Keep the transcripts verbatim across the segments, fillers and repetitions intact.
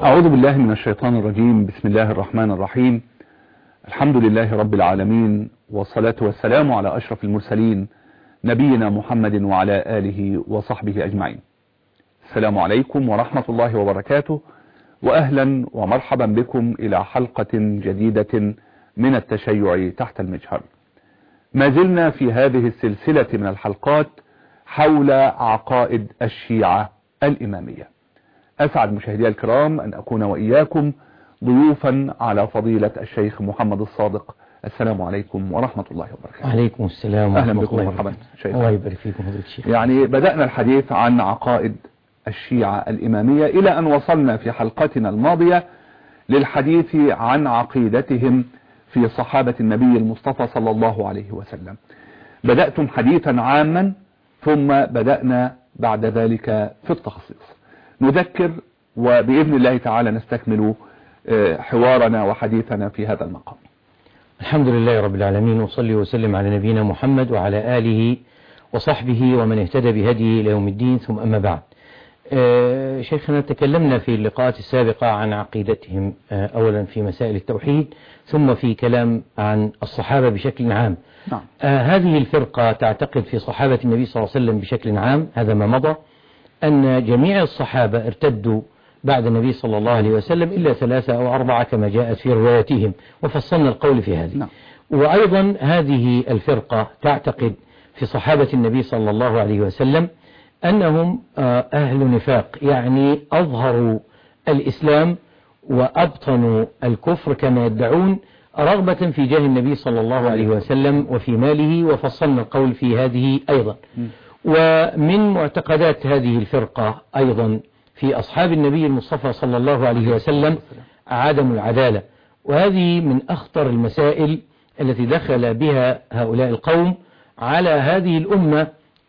أعوذ بالله من الشيطان الرجيم. بسم الله الرحمن الرحيم. الحمد لله رب العالمين، والصلاة والسلام على أشرف المرسلين نبينا محمد وعلى آله وصحبه أجمعين. السلام عليكم ورحمة الله وبركاته، وأهلا ومرحبا بكم إلى حلقة جديدة من التشيع تحت المجهر. ما زلنا في هذه السلسلة من الحلقات حول عقائد الشيعة الإمامية. أسعد مشاهدي الكرام أن أكون وإياكم ضيوفا على فضيلة الشيخ محمد الصادق. السلام عليكم ورحمة الله وبركاته. عليكم السلام. أهلا بكم ومرحبا شيخ. الله يبارك فيكم فضيلة الشيخ. يعني بدأنا الحديث عن عقائد الشيعة الإمامية إلى أن وصلنا في حلقتنا الماضية للحديث عن عقيدتهم في صحابة النبي المصطفى صلى الله عليه وسلم. بدأتم حديثا عاما ثم بدأنا بعد ذلك في التخصيص. نذكر وبإذن الله تعالى نستكمل حوارنا وحديثنا في هذا المقام. الحمد لله رب العالمين، وصلي وسلم على نبينا محمد وعلى آله وصحبه ومن اهتدى بهديه إلى يوم الدين، ثم أما بعد. آه شيخنا، تكلمنا في اللقاءات السابقة عن عقيدتهم، آه أولا في مسائل التوحيد، ثم في كلام عن الصحابة بشكل عام. نعم. آه هذه الفرقة تعتقد في صحابة النبي صلى الله عليه وسلم بشكل عام، هذا ما مضى، أن جميع الصحابة ارتدوا بعد النبي صلى الله عليه وسلم إلا ثلاثة أو أربعة كما جاءت في رواياتهم، وفصلنا القول في هذه. نعم. وأيضا هذه الفرقة تعتقد في صحابة النبي صلى الله عليه وسلم أنهم أهل نفاق، يعني أظهروا الإسلام وأبطنوا الكفر كما يدعون، رغبة في جاه النبي صلى الله عليه وسلم وفي ماله، وفصلنا القول في هذه أيضا. ومن معتقدات هذه الفرقة أيضا في أصحاب النبي المصطفى صلى الله عليه وسلم عدم العدالة، وهذه من أخطر المسائل التي دخل بها هؤلاء القوم على هذه الأمة،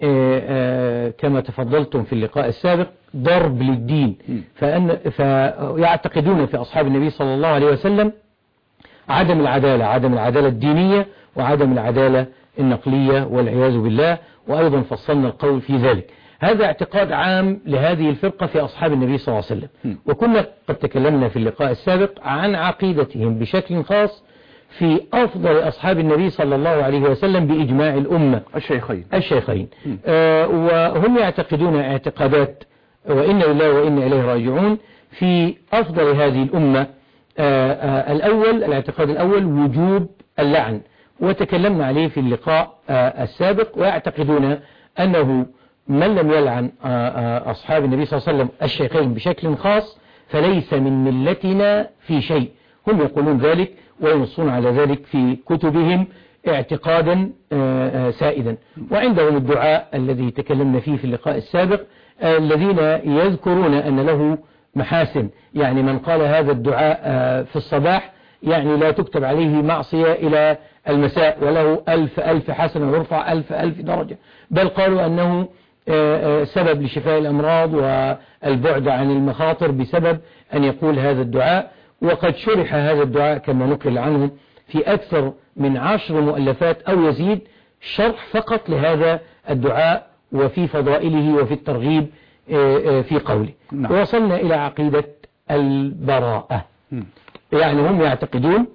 كما تفضلتم في اللقاء السابق، ضرب للدين. فأن فيعتقدون في أصحاب النبي صلى الله عليه وسلم عدم العدالة، عدم العدالة الدينية وعدم العدالة النقلية والعياذ بالله، وأيضا فصلنا القول في ذلك. هذا اعتقاد عام لهذه الفرقة في أصحاب النبي صلى الله عليه وسلم. وكنا قد تكلمنا في اللقاء السابق عن عقيدتهم بشكل خاص في أفضل أصحاب النبي صلى الله عليه وسلم بإجماع الأمة، الشيخين الشيخين آه وهم يعتقدون اعتقادات وإنا لله وإنا إليه راجعون في أفضل هذه الأمة. آه آه الأول، الاعتقاد الأول وجوب اللعن، وتكلمنا عليه في اللقاء آه السابق. ويعتقدون أنه من لم يلعن أصحاب النبي صلى الله عليه وسلم الشيخين بشكل خاص فليس من ملتنا في شيء. هم يقولون ذلك وينصون على ذلك في كتبهم اعتقادا سائدا. وعندهم الدعاء الذي تكلمنا فيه في اللقاء السابق، الذين يذكرون أن له محاسن، يعني من قال هذا الدعاء في الصباح يعني لا تكتب عليه معصية إلى المساء، وله ألف ألف حسنة ويرفع ألف ألف درجة. بل قالوا أنه سبب لشفاء الأمراض والبعد عن المخاطر بسبب أن يقول هذا الدعاء. وقد شرح هذا الدعاء كما نقل عنه في أكثر من عشر مؤلفات أو يزيد، شرح فقط لهذا الدعاء وفي فضائله وفي الترغيب في قوله. نعم. ووصلنا إلى عقيدة البراءة. م. يعني هم يعتقدون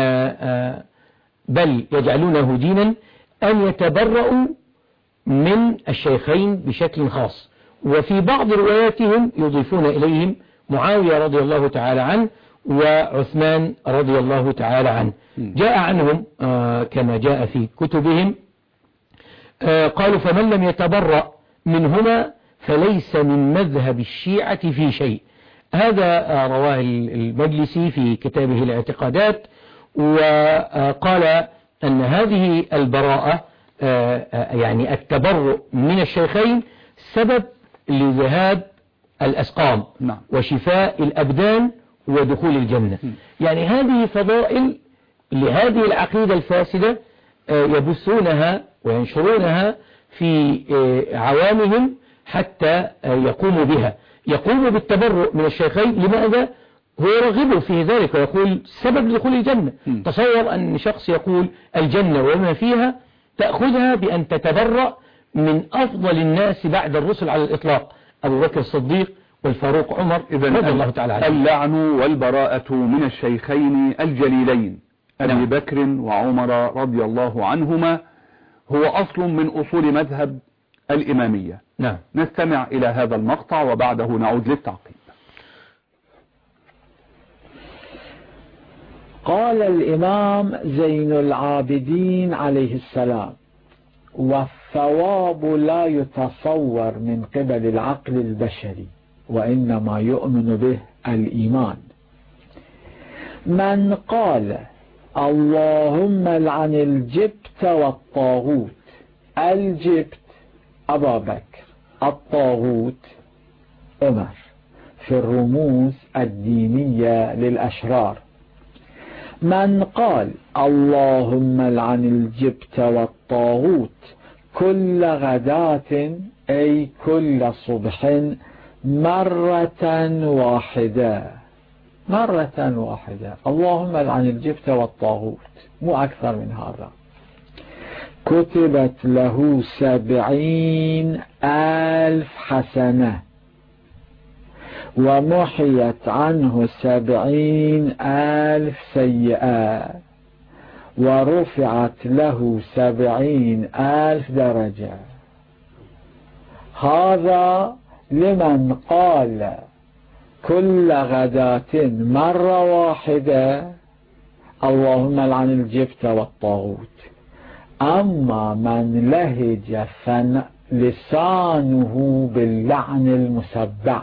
بل يجعلونه دينا أن يتبرؤوا من الشيخين بشكل خاص. وفي بعض رواياتهم يضيفون إليهم معاوية رضي الله تعالى عنه وعثمان رضي الله تعالى عنه. جاء عنهم آه كما جاء في كتبهم آه قالوا فمن لم يتبرأ منهما فليس من مذهب الشيعة في شيء. هذا آه رواه المجلسي في كتابه الاعتقادات، وقال أن هذه البراءة يعني التبرؤ من الشيخين سبب لذهاب الأسقام. نعم. وشفاء الأبدان ودخول الجنة. م. يعني هذه فضائل لهذه العقيدة الفاسدة يبثونها وينشرونها في عوامهم حتى يقوموا بها، يقوموا بالتبرؤ من الشيخين. لماذا؟ هو يرغب في ذلك ويقول سبب لدخول الجنة. م. تصور أن شخص يقول الجنة وما فيها تأخذها بأن تتبرأ من أفضل الناس بعد الرسل على الإطلاق، أبو بكر الصديق والفاروق عمر إذن رضي الله تعالى عنه. اللعن والبراءة من الشيخين الجليلين أبي نعم. بكر وعمر رضي الله عنهما هو أصل من أصول مذهب الإمامية. نعم. نستمع إلى هذا المقطع وبعده نعود للتعقيب. قال الإمام زين العابدين عليه السلام: والثواب لا يتصور من قبل العقل البشري، وإنما يؤمن به الإيمان. من قال اللهم لعن الجبت والطاغوت، الجبت أبا بكر، الطاغوت عمر، في الرموز الدينية للأشرار. من قال اللهم لعن الجبت والطاغوت كل غداة، أي كل صبح مرة واحدة، مرة واحدة، اللهم لعن الجبت والطاغوت، مو أكثر من هذا، كتبت له سبعين ألف حسنة ومحيت عنه سبعين ألف سيئة ورفعت له سبعين ألف درجة. هذا لمن قال كل غداة مرة واحدة اللهم لعن الجبت والطاغوت. أما من لهج لسانه باللعن المسبع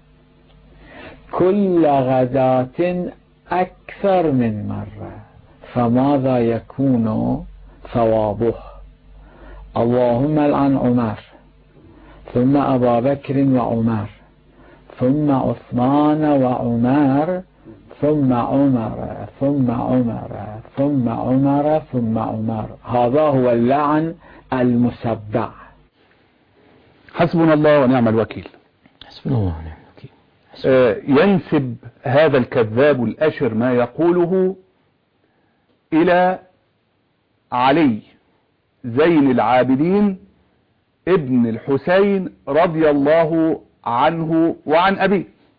كل غداة أكثر من مرة، فماذا يكون ثوابه؟ اللهم لعن عمر، ثم أبا بكر وعمر، ثم عثمان وعمر، ثم عمر، ثم عمر، ثم عمر، ثم عمر. هذا هو اللعن المسبع. حسبنا الله ونعم الوكيل. حسبنا الله ونعم الوكيل. آه ينسب هذا الكذاب الأشر ما يقوله إلى علي زين العابدين ابن الحسين رضي الله عنه وعن أبيه.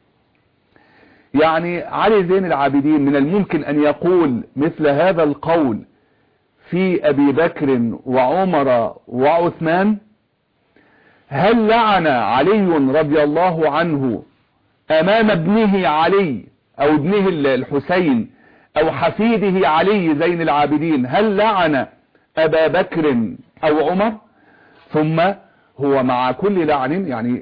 يعني علي زين العابدين من الممكن أن يقول مثل هذا القول في أبي بكر وعمر وعثمان؟ هل لعن علي رضي الله عنه أمام ابنه علي أو ابنه الحسين أو حفيده علي زين العابدين، هل لعن أبا بكر أو عمر؟ ثم هو مع كل لعن يعني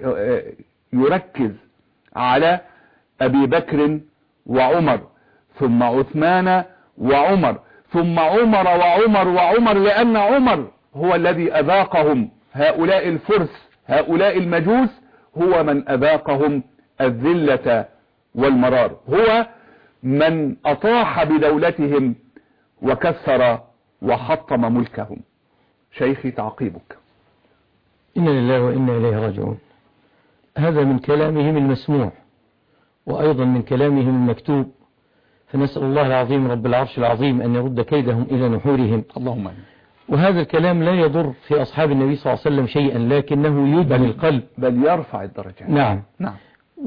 يركز على أبي بكر وعمر، ثم عثمان وعمر، ثم عمر وعمر وعمر، لأن عمر هو الذي أذاقهم هؤلاء الفرس هؤلاء المجوس، هو من أذاقهم الذلة والمرار، هو من أطاح بدولتهم وكسر وحطم ملكهم. شيخي تعقيبك. إنا لله وإنا إليه راجعون. هذا من كلامهم المسموع وأيضا من كلامهم المكتوب، فنسأل الله العظيم رب العرش العظيم أن يرد كيدهم إلى نحورهم. اللهم آمين. وهذا الكلام لا يضر في أصحاب النبي صلى الله عليه وسلم شيئا، لكنه يدني القلب، بل يرفع الدرجات. نعم نعم.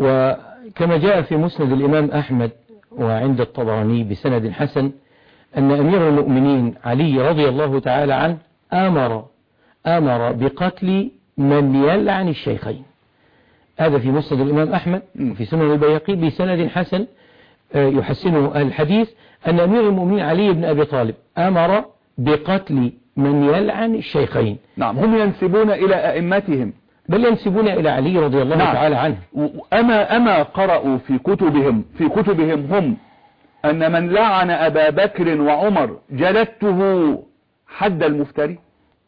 وكما جاء في مسند الإمام أحمد وعند الطبراني بسند حسن أن أمير المؤمنين علي رضي الله تعالى عنه آمر آمر بقتل من يلعن الشيخين. هذا في مسند الإمام أحمد وفي سنن البيهقي بسند حسن يحسنه الحديث أن أمير المؤمنين علي بن أبي طالب آمر بقتل من يلعن الشيخين. نعم. هم ينسبون إلى أئمتهم، بل ينسبون إلى علي رضي الله نعم. تعالى عنه. أما أما قرأوا في كتبهم في كتبهم هم أن من لعن أبا بكر وعمر جلدته حد المفتري؟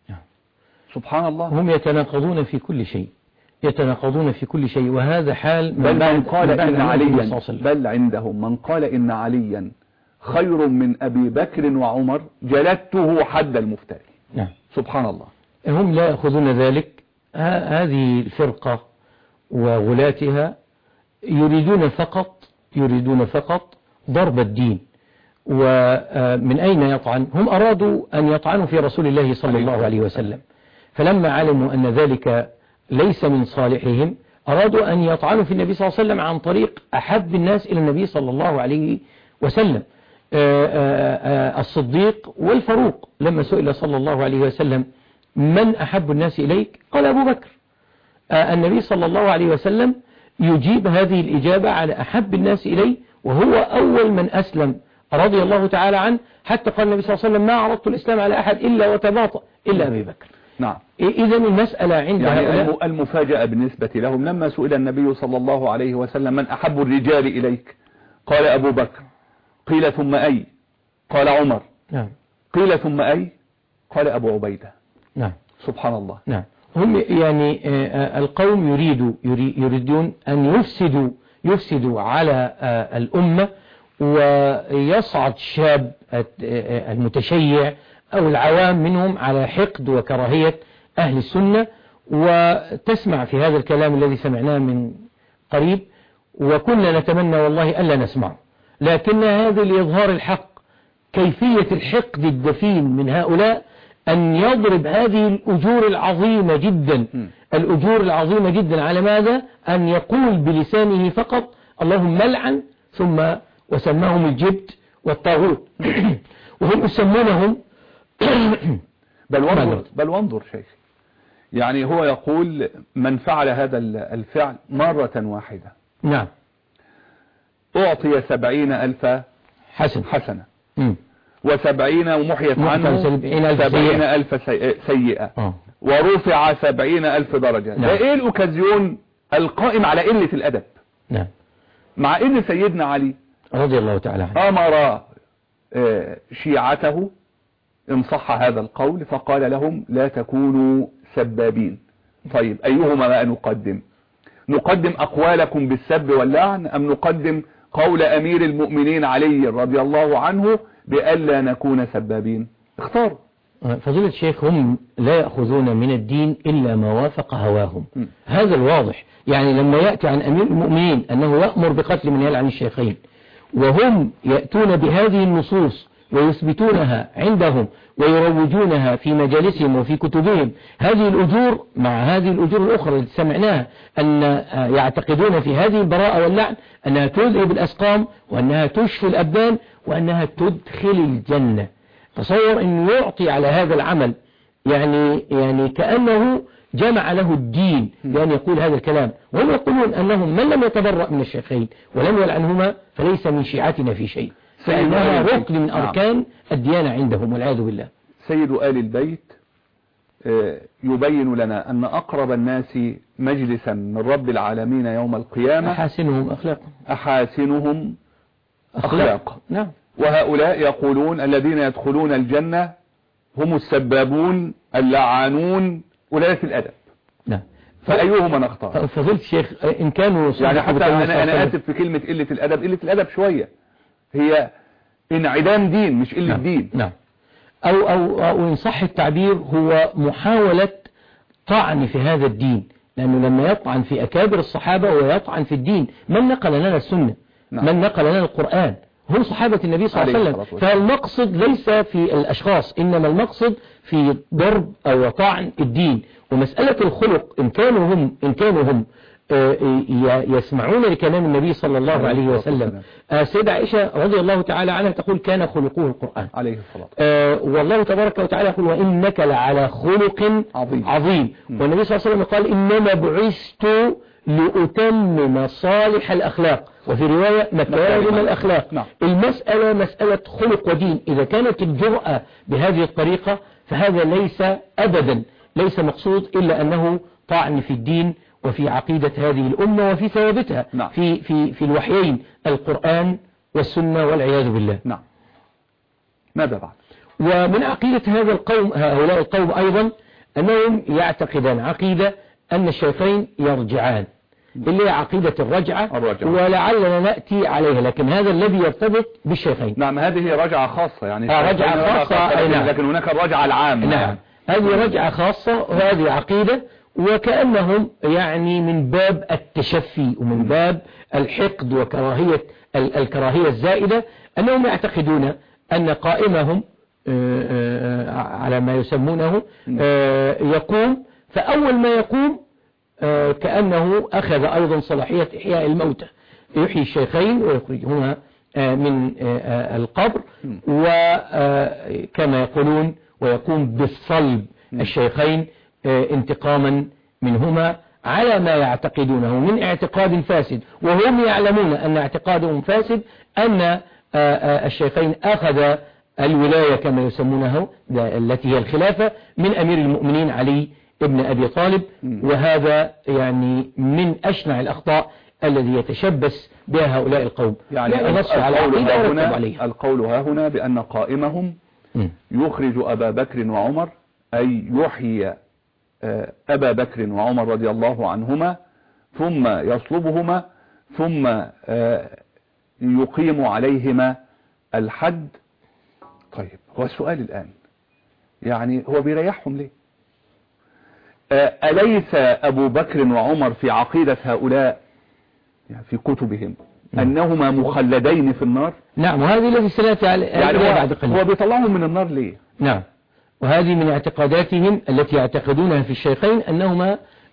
سبحان الله. هم يتناقضون في كل شيء، يتناقضون في كل شيء، وهذا حال بل من, من قال إن عليا بل عندهم من قال إن عليا خير من أبي بكر وعمر جلدته حد المفتري. نعم. سبحان الله. هم لا يأخذون ذلك. هذه الفرقة وغلاتها يريدون فقط يريدون فقط ضرب الدين. ومن أين يطعن؟ هم أرادوا أن يطعنوا في رسول الله صلى الله عليه وسلم، فلما علموا أن ذلك ليس من صالحهم أرادوا أن يطعنوا في النبي صلى الله عليه وسلم عن طريق أحب الناس إلى النبي صلى الله عليه وسلم، الصديق والفاروق. لما سئل صلى الله عليه وسلم من أحب الناس إليك قال أبو بكر. النبي صلى الله عليه وسلم يجيب هذه الإجابة على أحب الناس إليه، وهو أول من أسلم رضي الله تعالى عنه، حتى قال النبي صلى الله عليه وسلم ما عرضت الإسلام على أحد إلا وتباطأ إلا أبي بكر. نعم. إذا المسألة عند يعني المفاجأة بالنسبة لهم لما سئل النبي صلى الله عليه وسلم من أحب الرجال إليك قال أبو بكر، قيل ثم أي؟ قال عمر. نعم. قيل ثم أي؟ قال أبو عبيدة. نعم. سبحان الله. نعم. هم يعني القوم يريدوا يريدون أن يفسدوا يفسدوا على الأمة، ويصعد شاب المتشيع أو العوام منهم على حقد وكراهية أهل السنة. وتسمع في هذا الكلام الذي سمعناه من قريب، وكنا نتمنى والله ألا نسمعه، لكن هذا لإظهار الحق. كيفية الحقد الدفين من هؤلاء أن يضرب هذه الأجور العظيمة جدا الأجور العظيمة جدا على ماذا؟ أن يقول بلسانه فقط اللهم لعن، ثم وسماهم الجبت والطاغوت وهم يسمونهم بل وانظر بل وانظر شيخ، يعني هو يقول من فعل هذا الفعل مرة واحدة نعم أعطي سبعين ألف حسن حسنة م. وسبعين ومحيت عنه سبعين ألف سيئة أوه. ورفع سبعين ألف درجة. نعم. ده ايه الأوكازيون القائم على قلة الأدب؟ نعم. مع ان سيدنا علي رضي الله تعالى عنه أمر شيعته إن صح هذا القول فقال لهم لا تكونوا سبابين. طيب أيهما ما نقدم؟ نقدم أقوالكم بالسب واللعن أم نقدم قول أمير المؤمنين علي رضي الله عنه بألا نكون سبابين؟ اختاروا. فضيلة الشيخ هم لا يأخذون من الدين إلا ما وافق هواهم م. هذا الواضح. يعني لما يأتي عن أمير المؤمنين أنه يأمر بقتل من يلعن الشيخين، وهم يأتون بهذه النصوص ويثبتونها عندهم ويروجونها في مجالسهم وفي كتبهم، هذه الأجور مع هذه الأجور الأخرى التي سمعناها أن يعتقدون في هذه البراءة واللعن أنها تذهب الأسقام وأنها تشفي الأبدان وأنها تدخل الجنة. تصور أن يعطي على هذا العمل يعني يعني كأنه جمع له الدين بأن يقول هذا الكلام، وهم يقولون أنهم من لم يتبرأ من الشيخين ولم يلعنهما فليس من شيعتنا في شيء، فإنها ركن من أركان الديانة عندهم والعياذ بالله. سيد آل البيت يبين لنا أن أقرب الناس مجلسا من رب العالمين يوم القيامة أحاسنهم أخلاقا أحاسنهم أخلاقا. نعم. وهؤلاء يقولون الذين يدخلون الجنة هم السبابون اللعانون ولاة الأدب. نعم. فأيهما نختار؟ فضلت شيخ إن كانوا يعني حتى أنا, أنا آسف في كلمة قلة الأدب، قلة الأدب شوية هي انعدام دين مش قلة نعم. دين. نعم. أو, أو, أو إن صح التعبير هو محاولة طعن في هذا الدين، لأنه لما يطعن في أكابر الصحابة ويطعن في الدين. من نقل لنا السنة؟ نعم. من نقل لنا القرآن؟ هم صحابة النبي صلى الله عليه وسلم. فالمقصد ليس في الأشخاص، إنما المقصد في ضرب أو طعن الدين. ومسألة الخلق إن كانوا هم إن كانوا هم يسمعون لكلام النبي صلى الله عليه وسلم. السيدة عائشة رضي الله تعالى عنها تقول كان خلقه القرآن عليه الصلاة آه والله تبارك وتعالى يقول وإنك لعلى خلق عظيم, عظيم. والنبي صلى الله عليه وسلم قال إنما بعثت لأتمم صالح الأخلاق، وفي رواية مكارم الأخلاق. نعم. المسألة مسألة خلق ودين. إذا كانت الجرأة بهذه الطريقة فهذا ليس أبدا ليس مقصود إلا أنه طعن في الدين وفي عقيدة هذه الأمة وفي ثوابتها. نعم. في في في الوحيين القرآن والسنة والعياذ بالله. نعم. ماذا بعد؟ ومن عقيدة هذا القوم هؤلاء القوم أيضا أنهم يعتقدون عقيدة أن الشيخين يرجعان، اللي هي عقيدة الرجعة, الرجعة ولعلنا نأتي عليها، لكن هذا الذي يرتبط بالشيخين. نعم. هذه رجعة خاصة يعني آه رجعة خاصة. نعم. لكن هناك الرجعة العامة. نعم. يعني. هذه رجعة خاصة وهذه عقيدة، وكأنهم يعني من باب التشفي ومن باب الحقد وكراهية الكراهية الزائدة أنهم يعتقدون أن قائمهم على ما يسمونه يقوم، فأول ما يقوم كأنه أخذ أيضا صلاحية إحياء الموتى، يحيي الشيخين ويخرجهما من القبر، وكما يقولون ويقوم بالصلب الشيخين انتقاما منهما على ما يعتقدونه من اعتقاد فاسد، وهم يعلمون أن اعتقادهم فاسد، أن الشيخين أخذ الولاية كما يسمونه التي هي الخلافة من أمير المؤمنين علي ابن أبي طالب. وهذا يعني من أشنع الأخطاء الذي يتشبث بها هؤلاء القوم، يعني نص على عقيدة ورتب عليها. القول ها هنا بأن قائمهم يخرج أبا بكر وعمر، أي يحيي أبا بكر وعمر رضي الله عنهما ثم يصلبهما ثم يقيم عليهما الحد. طيب هو السؤال الآن، يعني هو بيريحهم ليه؟ أليس أبو بكر وعمر في عقيدة هؤلاء يعني في كتبهم أنهما مخلدين في النار؟ نعم، وهذه التي سنأتي يعني بعد قليل. هو بيطلعهم من النار ليه؟ نعم، وهذه من اعتقاداتهم التي يعتقدونها في الشيخين، أنهما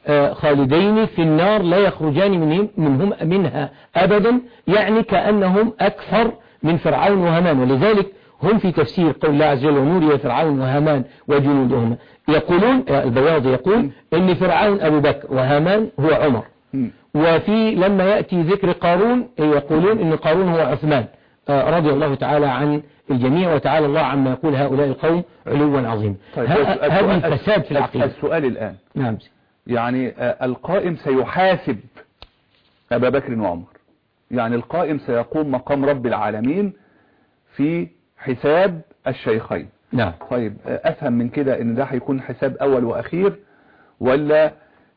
خالدين في النار لا يخرجان منهم منهم منها أبدا، يعني كأنهم أكثر من فرعون وهامان. ولذلك هم في تفسير قول الله عز وجل ونوري فرعون وهامان وجنودهما يقولون، البياض يقول إن فرعون أبو بكر وهامان هو عمر، وفي لما يأتي ذكر قارون يقولون إن قارون هو عثمان رضي الله تعالى عن الجميع، وتعالى الله عما يقول هؤلاء القوم علوا عظيما. طيب هذه الفساد في العقيدة. السؤال الآن، نعم، يعني القائم سيحاسب أبا بكر وعمر، يعني القائم سيقوم مقام رب العالمين في حساب الشيخين. نعم. طيب أفهم من كده إن ده هيكون حساب أول وأخير، ولا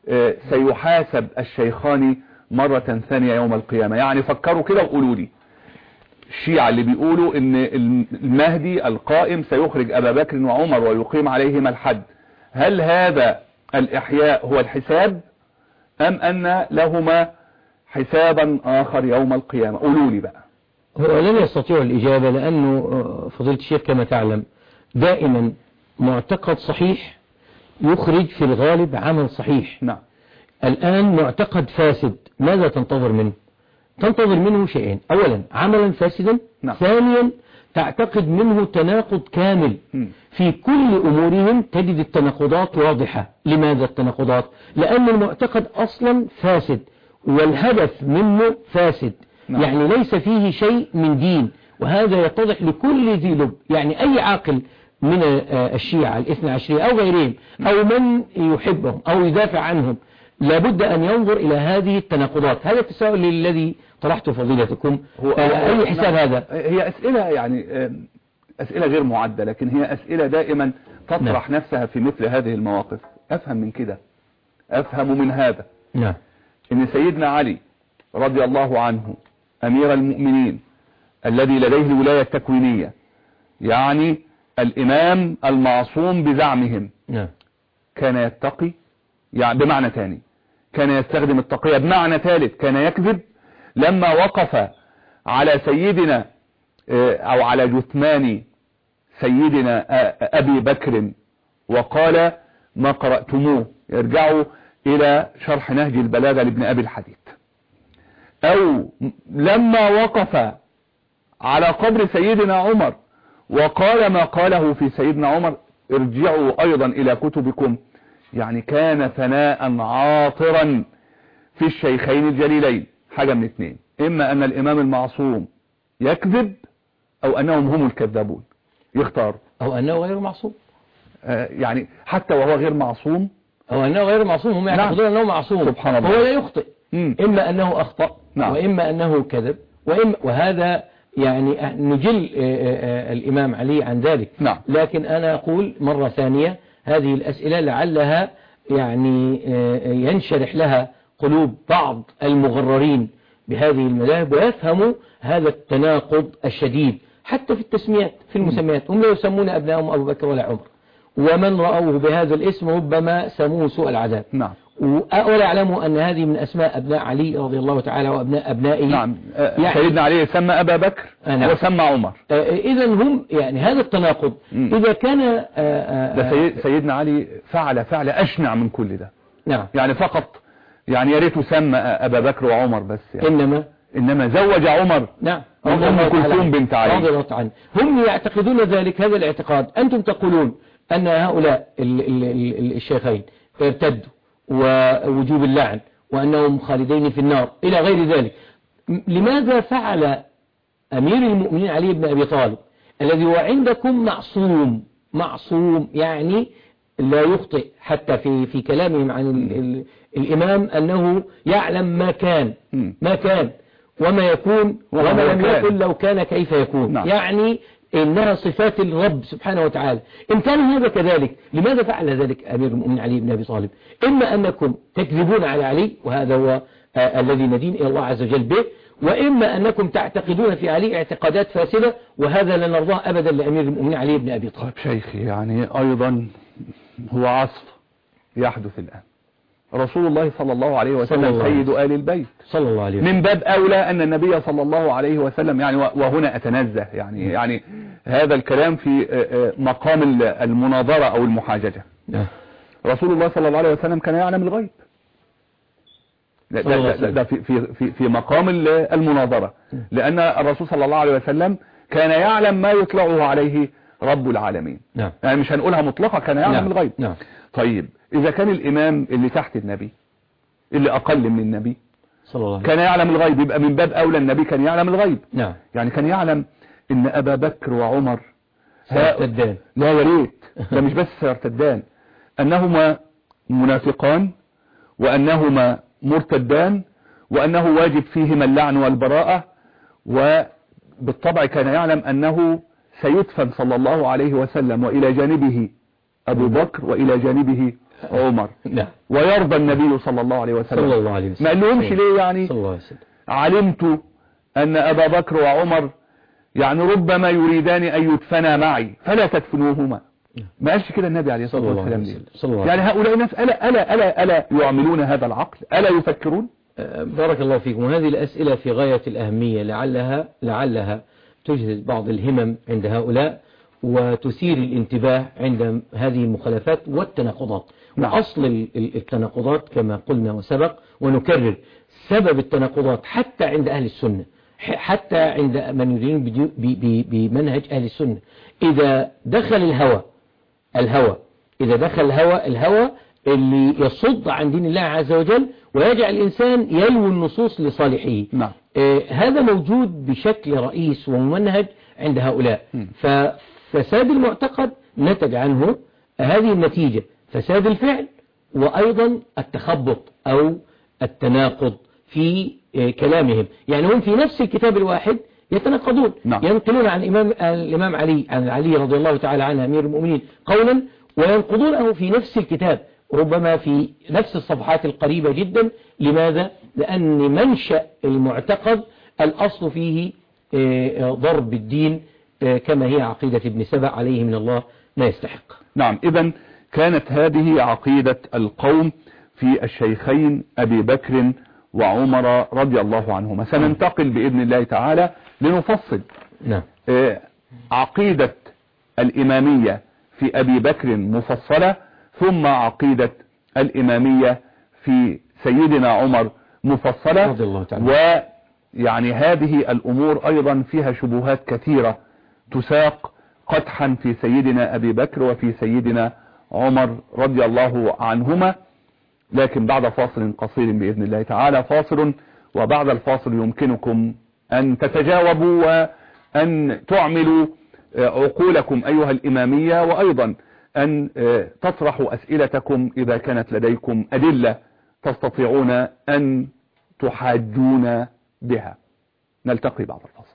سيحاسب الشيخان مرة ثانية يوم القيامة؟ يعني فكروا كده وقولوا لي، الشيعة اللي بيقولوا إن المهدي القائم سيخرج أبا بكر وعمر ويقيم عليهما الحد، هل هذا الإحياء هو الحساب أم أن لهما حسابا آخر يوم القيامة؟ قولوا لي بقى. هو لن يستطيع الإجابة، لأنه فضيلة الشيخ كما تعلم دائما معتقد صحيح يخرج في الغالب عمل صحيح. نعم. الآن معتقد فاسد، ماذا تنتظر منه؟ تنتظر منه شيئين، أولا عملا فاسدا. نعم. ثانيا تعتقد منه تناقض كامل. م. في كل أمورهم تجد التناقضات واضحة. لماذا التناقضات؟ لأن المعتقد أصلا فاسد والهدف منه فاسد. نعم. يعني ليس فيه شيء من دين، وهذا يتضح لكل ذي لب. يعني أي عاقل من الشيعة الاثنى عشرية أو غيرهم أو من يحبهم أو يدافع عنهم لابد أن ينظر إلى هذه التناقضات. هذا التساؤل الذي طرحته فضيلتكم، هو أي حساب هذا؟ هي أسئلة يعني أسئلة غير معدة، لكن هي أسئلة دائما تطرح نعم. نفسها في مثل هذه المواقف. أفهم من كده، أفهم من هذا نعم. إن سيدنا علي رضي الله عنه أمير المؤمنين الذي لديه الولاية التكوينية، يعني الإمام المعصوم بزعمهم، نعم. كان يتقي، يعني بمعنى ثاني كان يستخدم التقية، بمعنى ثالث كان يكذب. لما وقف على سيدنا أو على جثمان سيدنا أبي بكر وقال ما قرأتموه، يرجعوا إلى شرح نهج البلاغة لابن أبي الحديد. أو لما وقف على قبر سيدنا عمر وقال ما قاله في سيدنا عمر، ارجعوا أيضا إلى كتبكم. يعني كان ثناء عاطرا في الشيخين الجليلين. حاجة من اثنين، إما أن الإمام المعصوم يكذب أو أنهم هم الكذابون، يختار، أو أنه غير معصوم. آه يعني حتى وهو غير معصوم، أو أنه غير معصوم، هم يعتقدون أنه معصوم. سبحان الله. هو لا يخطئ. مم. إما أنه أخطأ. نعم. وإما أنه كذب، وإما وهذا يعني نجل الإمام علي عن ذلك. نعم. لكن أنا أقول مرة ثانية هذه الأسئلة لعلها يعني ينشرح لها قلوب بعض المغررين بهذه المذاهب ويفهموا هذا التناقض الشديد حتى في التسميات في المسميات. هم لا يسمون أبنائهم أبو بكر ولا عمر، ومن رأوه بهذا الاسم ربما سموه سوء العذاب. نعم. ولا يعلموا أن هذه من أسماء أبناء علي رضي الله تعالى وأبناء أبنائه. نعم. يعني سيدنا علي سمى أبا بكر نعم. وسمى عمر. إذا هم يعني هذا التناقض. مم. إذا كان ده سيد سيدنا علي فعل فعل أشنع من كل ده. نعم. يعني فقط يعني يا ريته سمى أبا بكر وعمر بس يعني. إنما إنما زوج عمر نعم أم كلثوم بنت علي رضي الله عنه. هم يعتقدون ذلك، هذا الاعتقاد. أنتم تقولون أن هؤلاء ال ال ال الشيخين ارتدوا ووجوب اللعن وأنهم خالدين في النار إلى غير ذلك. لماذا فعل أمير المؤمنين علي بن أبي طالب الذي هو عندكم معصوم معصوم يعني لا يخطئ، حتى في في كلامهم عن ال ال الإمام أنه يعلم ما كان ما كان وما يكون وما لم يكن لو كان كيف يكون. نعم. يعني إنها صفات الرب سبحانه وتعالى. إن كان هذا كذلك لماذا فعل ذلك أمير المؤمنين علي بن أبي طالب؟ إما أنكم تكذبون على علي وهذا هو آه الذي ندين إلى الله عز وجل به، وإما أنكم تعتقدون في علي اعتقادات فاسدة، وهذا لا نرضاه أبدا لأمير المؤمنين علي بن أبي طالب. طيب شيخي، يعني أيضا هو عصر يحدث الآن. رسول الله صلى الله عليه وسلم سيد آل البيت صلى الله عليه وسلم. من باب أولى أن النبي صلى الله عليه وسلم يعني، وهنا أتنزه يعني يعني هذا الكلام في مقام المناظرة أو المحاججة. رسول الله صلى الله عليه وسلم كان يعلم الغيب. ده, ده, ده, ده في, في, في, في مقام المناظرة، لأن الرسول صلى الله عليه وسلم كان يعلم ما يطلعه عليه رب العالمين. نعم. يعني مش هنقولها مطلقة، كان يعلم نعم. الغيب. نعم. طيب إذا كان الإمام اللي تحت النبي اللي أقل من النبي صلى الله عليه كان يعلم الغيب، يبقى من باب أولى النبي كان يعلم الغيب. نعم. يعني كان يعلم إن أبا بكر وعمر سيرتدان. لا يا ريت، ده مش بس سيرتدان، أنهما منافقان وأنهما مرتدان وأنه واجب فيهما اللعن والبراءة، وبالطبع كان يعلم أنه سيدفن صلى الله عليه وسلم وإلى جانبه أبو بكر وإلى جانبه عمر. نعم. ويرضى النبي صلى الله عليه وسلم. صلى الله عليه وسلم. ما قالهمش ليه يعني صلى الله عليه وسلم. علمت أن أبا بكر وعمر يعني ربما يريدان أن يدفنا معي فلا تدفنوهما. ما قالش كده النبي عليه الصلاة والسلام ليه؟ يعني هؤلاء الناس ألا, ألا, ألا, ألا يعملون هذا العقل؟ ألا يفكرون؟ بارك الله فيكم. وهذه الأسئلة في غاية الأهمية، لعلها لعلها تجهز بعض الهمم عند هؤلاء وتثير الانتباه عند هذه المخالفات والتناقضات. نعم. وأصل التناقضات كما قلنا وسبق ونكرر، سبب التناقضات حتى عند أهل السنة، حتى عند من يريدون بمنهج أهل السنة، إذا دخل الهوى الهوى إذا دخل الهوى الهوى اللي يصد عن دين الله عز وجل ويجعل الإنسان يلوي النصوص لصالحه. نعم. آه هذا موجود بشكل رئيس وممنهج عند هؤلاء. م. ففساد المعتقد نتج عنه هذه النتيجة، فساد الفعل وأيضا التخبط أو التناقض في آه كلامهم. يعني هم في نفس الكتاب الواحد يتناقضون. نعم. ينقلون عن الإمام, الإمام علي عن علي رضي الله تعالى عنه أمير المؤمنين قولا وينقضونه في نفس الكتاب، ربما في نفس الصفحات القريبة جدا. لماذا؟ لأن منشأ المعتقد الأصل فيه ضرب الدين كما هي عقيدة ابن سبأ عليه من الله ما يستحق. نعم. إذن كانت هذه عقيدة القوم في الشيخين أبي بكر وعمر رضي الله عنهما. سننتقل بإذن الله تعالى لنفصل. نعم. عقيدة الإمامية في أبي بكر مفصلة، ثم عقيدة الإمامية في سيدنا عمر مفصلة رضي الله تعالى. ويعني هذه الأمور أيضا فيها شبهات كثيرة تساق قدحا في سيدنا أبي بكر وفي سيدنا عمر رضي الله عنهما، لكن بعد فاصل قصير بإذن الله تعالى. فاصل، وبعد الفاصل يمكنكم أن تتجاوبوا وأن تعملوا عقولكم أيها الإمامية، وأيضا أن تطرحوا أسئلتكم إذا كانت لديكم أدلة تستطيعون أن تحاجون بها. نلتقي بعد الفاصل.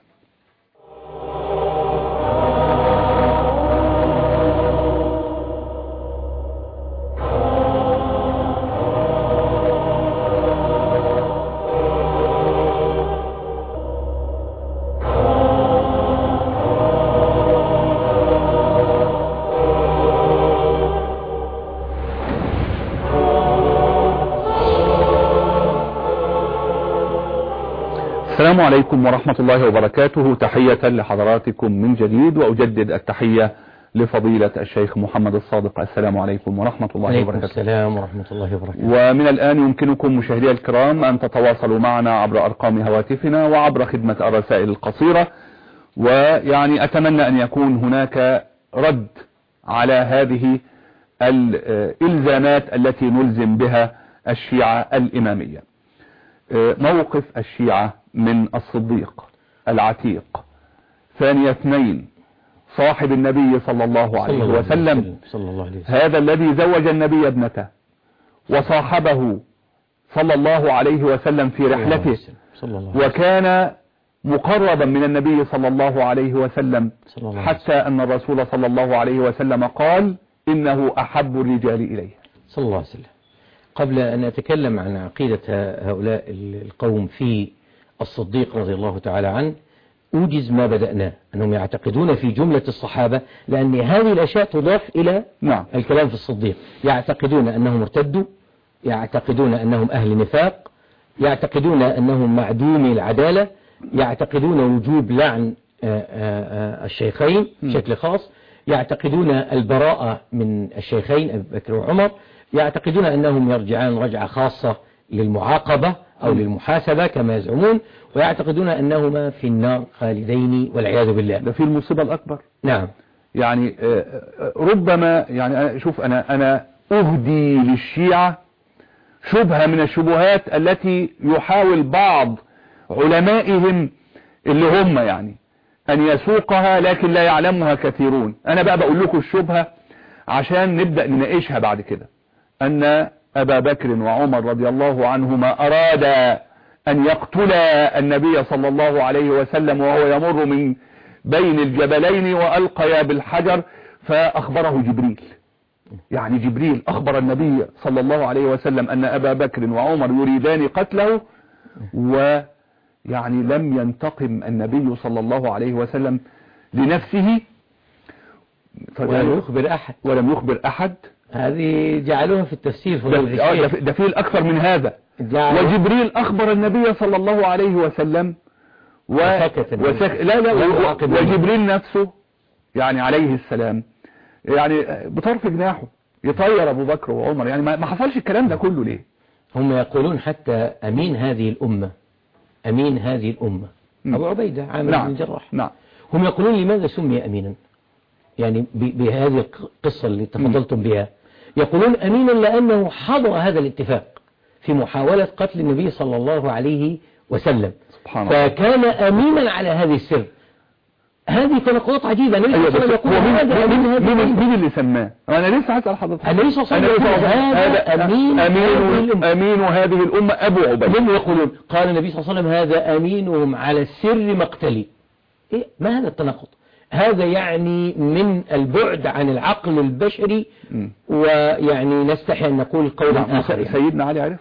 السلام عليكم ورحمة الله وبركاته. تحية لحضراتكم من جديد، وأجدد التحية لفضيلة الشيخ محمد الصادق. السلام عليكم ورحمة الله عليكم وبركاته. السلام ورحمة الله وبركاته. ومن الآن يمكنكم مشاهدي الكرام أن تتواصلوا معنا عبر أرقام هواتفنا وعبر خدمة الرسائل القصيرة، ويعني أتمنى أن يكون هناك رد على هذه الإلزامات التي نلزم بها الشيعة الإمامية. موقف الشيعة من الصديق العتيق ثاني اثنين صاحب النبي صلى الله عليه وسلم، هذا الذي زوج النبي ابنته وصاحبه صلى الله عليه وسلم في رحلته، وكان مقربا من النبي صلى الله عليه وسلم، حتى أن الرسول صلى الله عليه وسلم قال إنه أحب الرجال إليه صلى الله عليه وسلم. قبل أن أتكلم عن عقيدة هؤلاء القوم في الصديق رضي الله تعالى عنه، أوجز ما بدأناه، أنهم يعتقدون في جملة الصحابة، لأن هذه الأشياء تضاف إلى نعم. الكلام في الصديق. يعتقدون أنهم ارتدوا، يعتقدون أنهم أهل نفاق، يعتقدون أنهم معدومي العدالة، يعتقدون وجوب لعن الشيخين بشكل خاص، يعتقدون البراءة من الشيخين أبي بكر وعمر، يعتقدون أنهم يرجعان رجعة خاصة للمعاقبة أو للمحاسبة كما يزعمون، ويعتقدون أنهما في النار خالدين والعياذ بالله. ده في المصيبة الأكبر. نعم. يعني ربما يعني شوف أنا أنا أهدي للشيعة شبهة من الشبهات التي يحاول بعض علمائهم اللي هم يعني أن يسوقها لكن لا يعلمها كثيرون. أنا بقى بقول لكم الشبهة عشان نبدأ نناقشها بعد كده، أن أبا بكر وعمر رضي الله عنهما أراد أن يقتل النبي صلى الله عليه وسلم وهو يمر من بين الجبلين وألقيا بالحجر، فأخبره جبريل. يعني جبريل أخبر النبي صلى الله عليه وسلم أن أبا بكر وعمر يريدان قتله، ويعني لم ينتقم النبي صلى الله عليه وسلم لنفسه ولم يخبر أحد ولم يخبر أحد. هذه جعلوها في التفسير في ده, ده فيه الأكثر من هذا. وجبريل أخبر النبي صلى الله عليه وسلم و... وسك... لا لا و... وجبريل نفسه يعني عليه السلام يعني بطرف جناحه يطير أبو بكر وعمر. يعني ما حصلش الكلام ده كله ليه؟ هم يقولون حتى أمين هذه الأمة أمين هذه الأمة م. أبو عبيدة عامر نعم. بن الجراح. نعم. هم يقولون لماذا سمي أمينا؟ يعني بهذه القصة اللي تفضلتم بها، يقولون أمينا لأنه حضر هذا الاتفاق في محاولة قتل النبي صلى الله عليه وسللم، فكان أمينا على هذه السر. هذه تناقضات عجيبة. النبي صلى الله عليه وسلم يقول هذا أمين. مين اللي سماه؟ أنا لسه هسأل حضرتك. النبي صلى الله عليه وسلم يقول هذا أمين أمين, أمين هذه الأمة أبو عبيدة. هم يقولون قال النبي صلى الله عليه وسلم هذا أمينهم على سر مقتلي. إيه ما هذا التناقض؟ هذا يعني من البعد عن العقل البشري، ويعني نستحي أن نقول قولا آخر. يعني سيدنا علي عرف